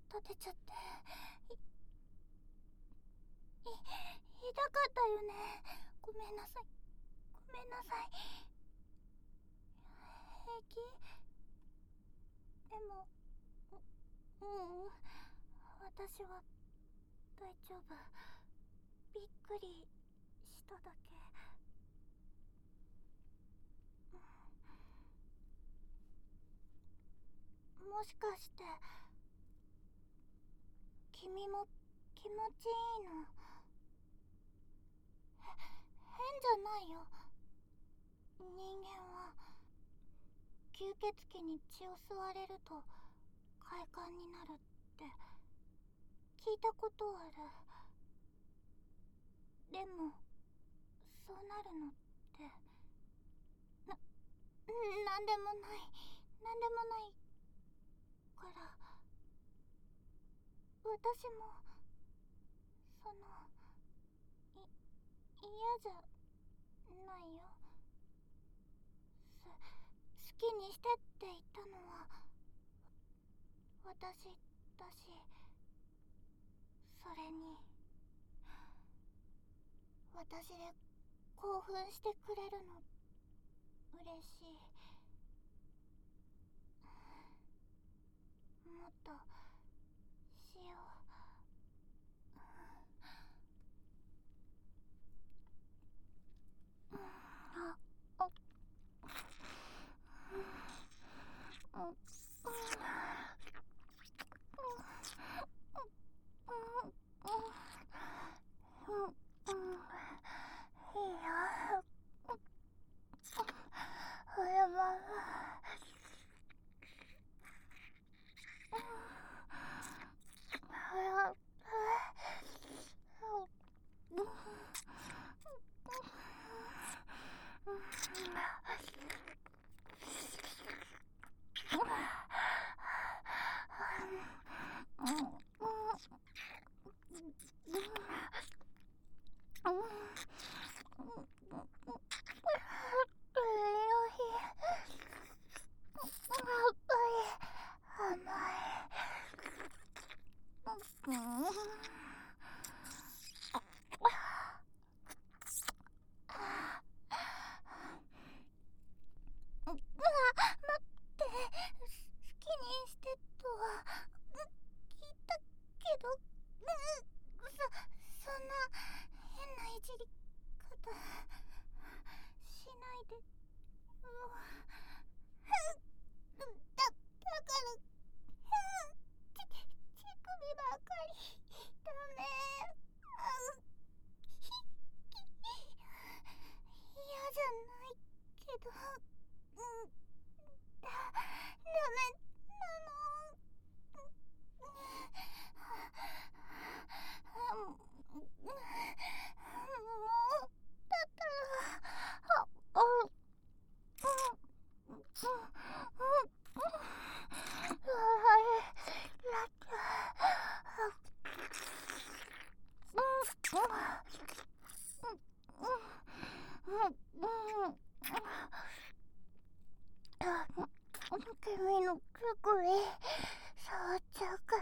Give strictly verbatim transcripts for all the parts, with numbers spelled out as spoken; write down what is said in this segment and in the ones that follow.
立てちゃってい、い、痛かったよね。ごめんなさい。ごめんなさい。平気？でも、う、うん、私は大丈夫。びっくりしただけ。もしかして君も気持ちいいの？へ、変じゃないよ。人間は吸血鬼に血を吸われると快感になるって聞いたことある。でもそうなるのってな、なんでもない、なんでもないから。私もそのい嫌じゃないよ。す好きにしてって言ったのは私だし、それに私で興奮してくれるの嬉しい。もっとしよう。あ、あ、うん、うん、うん、うん、いいよ。ほらまま。ほら、うん、君の首触っちゃうから。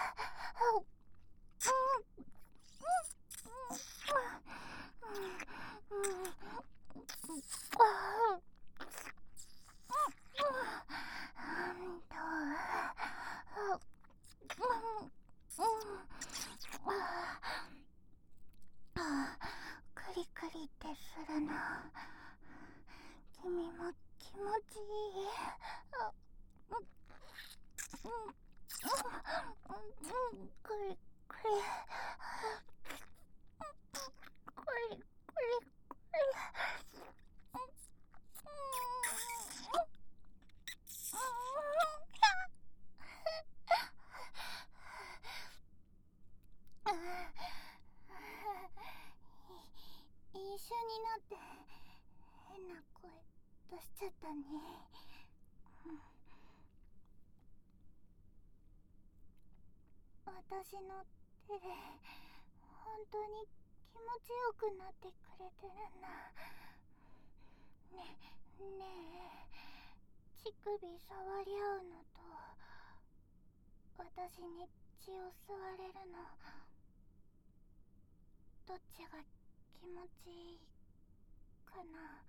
クリクリってするの君も気持ちいい？クリクリクリクリ一緒になって変な声出しちゃったね。私の手で本当に気持ちよくなってくれてるんだ。ね、ねえ、乳首触り合うのと私に血を吸われるの、どっちが気持ちいいかな。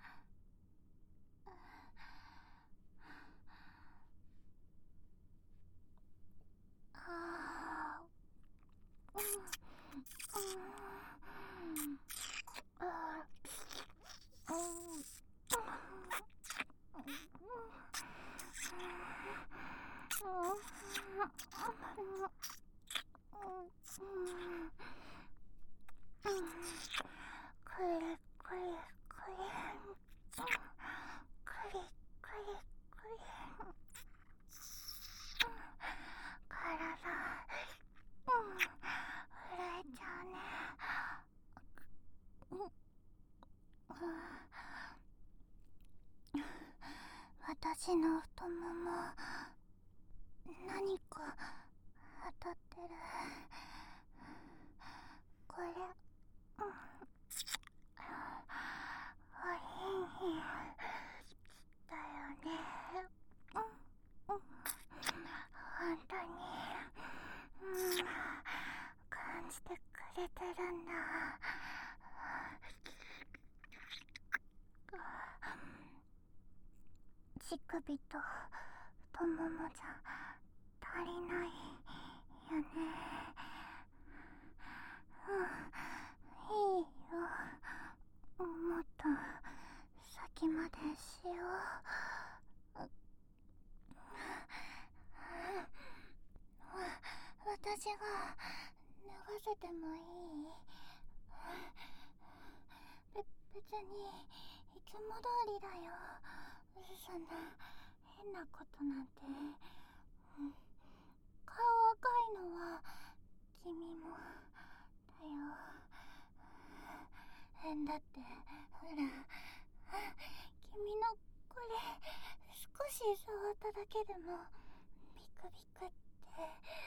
あー、うん、うん、あー、うん、くりくりくり、くりくりくり、体、うん、震えちゃうね。うん、私の太もも、何か当たってる。これ、うん、おいいだよね。うん、うん、本当に、うん、感じてくれてるんだ。乳首と太ももじゃ足りないよね。うん、いいよ。もっと先までしよう。私が脱がせてもいい？べ、別にいつも通りだよ。そんな変なことなんて。顔赤いのは君もだよ。だってほら、君のこれ少し触っただけでもビクビクって、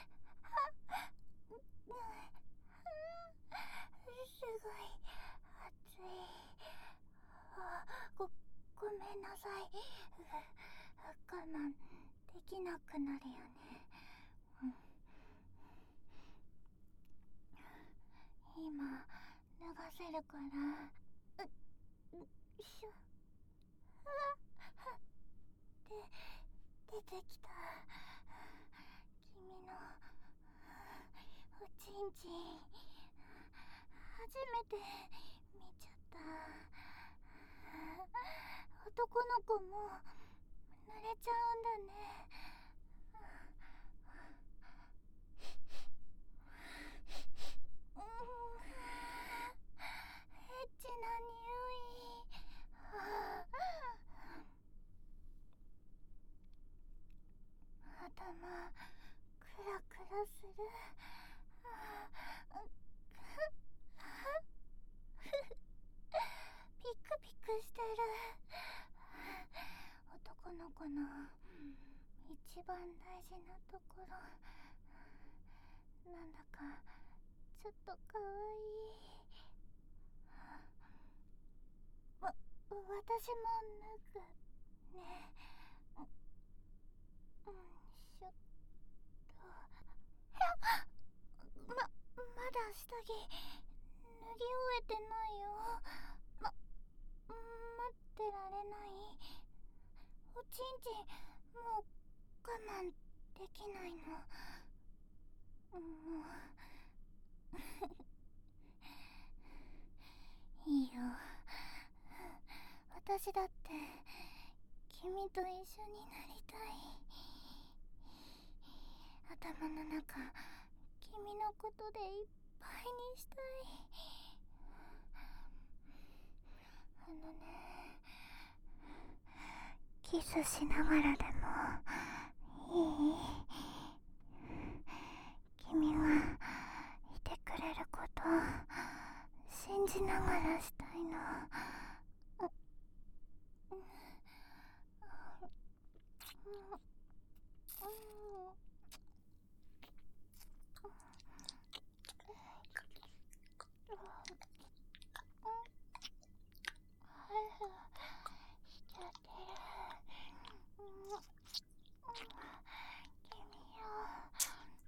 すごい熱い。あ、ご、ごめんなさい。我慢できなくなるよね。うん、今脱がせるから。う、うしょ。で、出てきた。君のおちんちん、初めて見ちゃった。男の子も濡れちゃうんだね。うん、エッチな匂い。頭クラクラする。ピクピクしてる。男の子の一番大事なところ、なんだかちょっとかわいい。わ、私も脱ぐね。うん、しょっと。ま、まだ下着脱ぎ終えてないよ。ま、待ってられない？おちんちんもう我慢できないの。もういいよ。私だって君と一緒になりたい。頭の中君のことでいっぱいにしたい。あのね、キスしながらでもいい？君はいてくれること信じながらしたいの。うん、うん、うん、しちゃってる。君よ、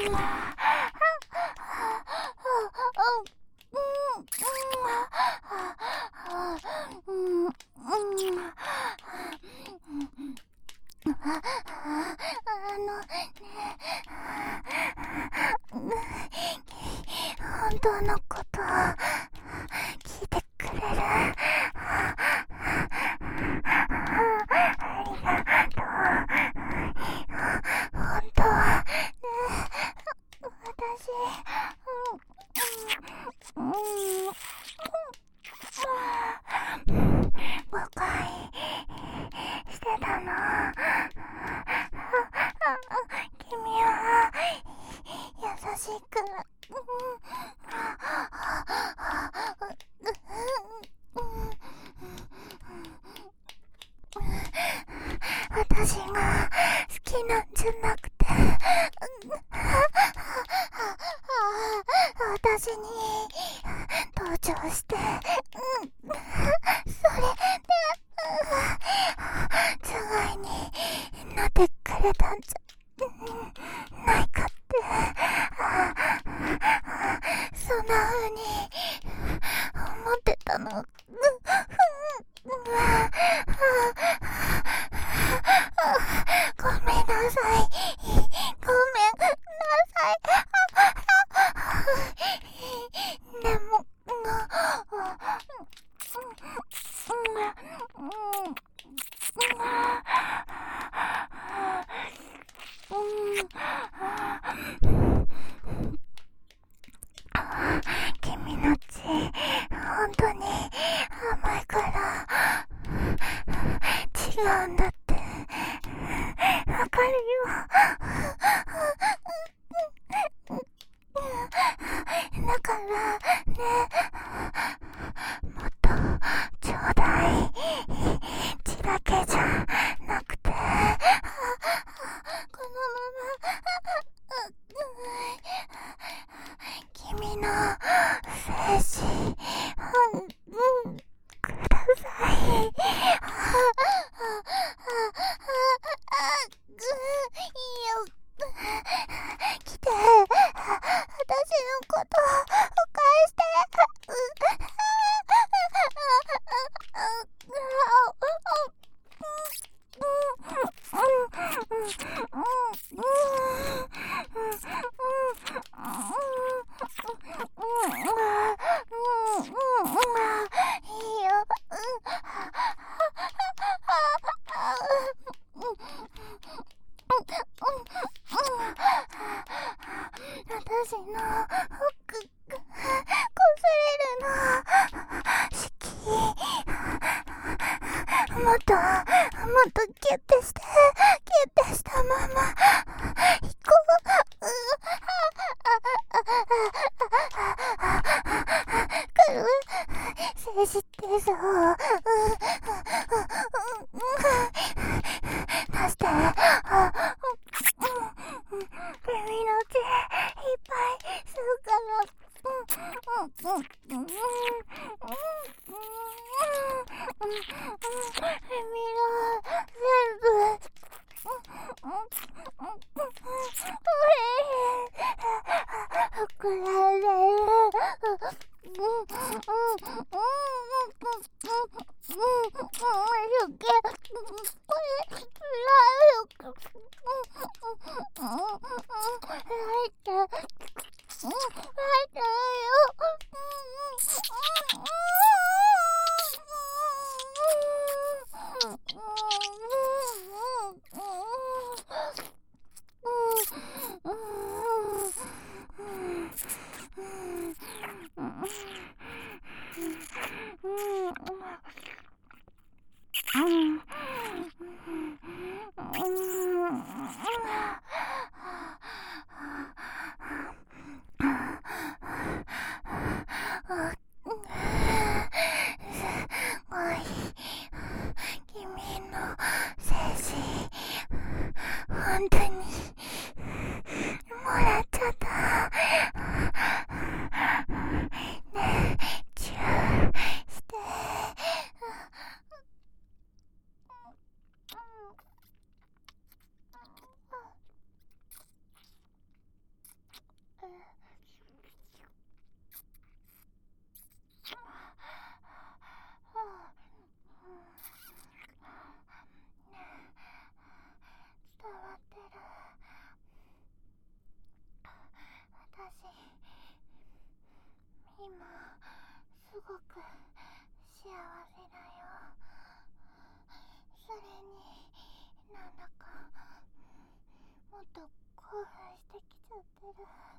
本当のことを聞いてくれる。ありがとう。本当はね、私、うん、うん、誤解してたの。君は優しく、私が好きなんじゃなくて、私に同情して、それで互いになってくれたんじゃないかって、そんな風に思ってたの。ごめんなさい。ごめんなさい。でも、君の血、本当に甘いから違うんだってわかるよ。だからね、もっとちょうだい。血だけじゃなくて、このまま君の精子、うん、ください。いいよ。来て、私のことを返して。いいよ。私の服がこすれるの好き。もっともっとキュッてして、キュッてしたまま行こう。くる静止ってそう。出して。君の血いっぱい吸うから。君の全部膨らんでる。うん。 興奮してきちゃってる。